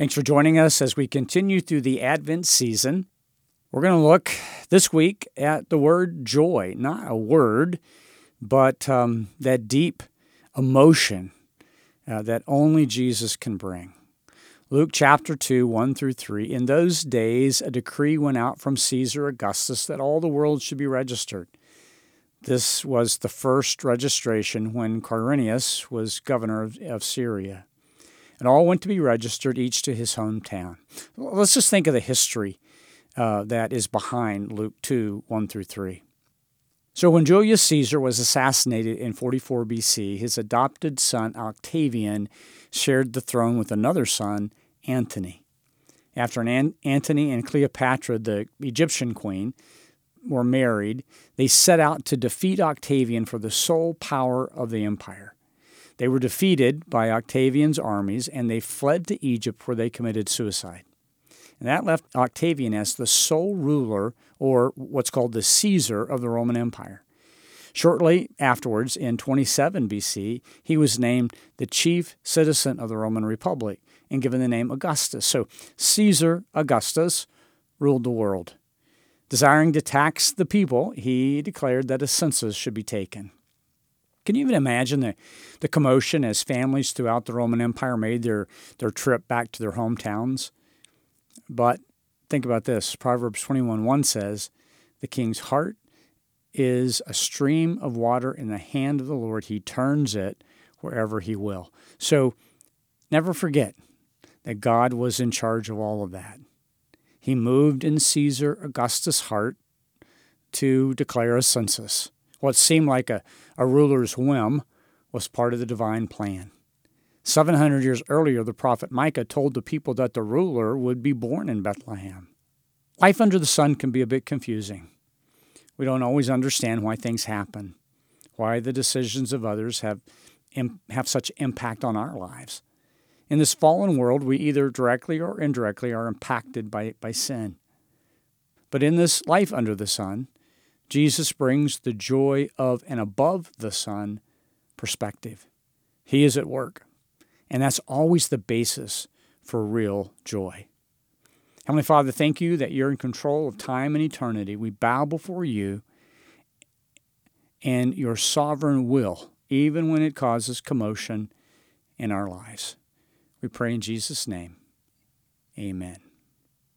Thanks for joining us as we continue through the Advent season. We're going to look this week at the word joy. Not a word, but that deep emotion that only Jesus can bring. Luke chapter 2, 1 through 3. In those days, a decree went out from Caesar Augustus that all the world should be registered. This was the first registration when Quirinius was governor of Syria. And all went to be registered, each to his hometown. Let's just think of the history that is behind Luke 2, 1 through 3. So when Julius Caesar was assassinated in 44 BC, his adopted son Octavian shared the throne with another son, Antony. After Antony and Cleopatra, the Egyptian queen, were married, they set out to defeat Octavian for the sole power of the empire. They were defeated by Octavian's armies, and they fled to Egypt where they committed suicide. And that left Octavian as the sole ruler, or what's called the Caesar, of the Roman Empire. Shortly afterwards, in 27 BC, he was named the chief citizen of the Roman Republic and given the name Augustus. So Caesar Augustus ruled the world. Desiring to tax the people, he declared that a census should be taken. Can you even imagine the commotion as families throughout the Roman Empire made their trip back to their hometowns? But think about this. Proverbs 21:1 says, "The king's heart is a stream of water in the hand of the Lord. He turns it wherever he will." So never forget that God was in charge of all of that. He moved in Caesar Augustus' heart to declare a census. What seemed like a ruler's whim was part of the divine plan. 700 years earlier, the prophet Micah told the people that the ruler would be born in Bethlehem. Life under the sun can be a bit confusing. We don't always understand why things happen, why the decisions of others have such impact on our lives. In this fallen world, we either directly or indirectly are impacted by sin. But in this life under the sun, Jesus brings the joy of an above the sun perspective. He is at work, and that's always the basis for real joy. Heavenly Father, thank you that you're in control of time and eternity. We bow before you and your sovereign will, even when it causes commotion in our lives. We pray in Jesus' name. Amen.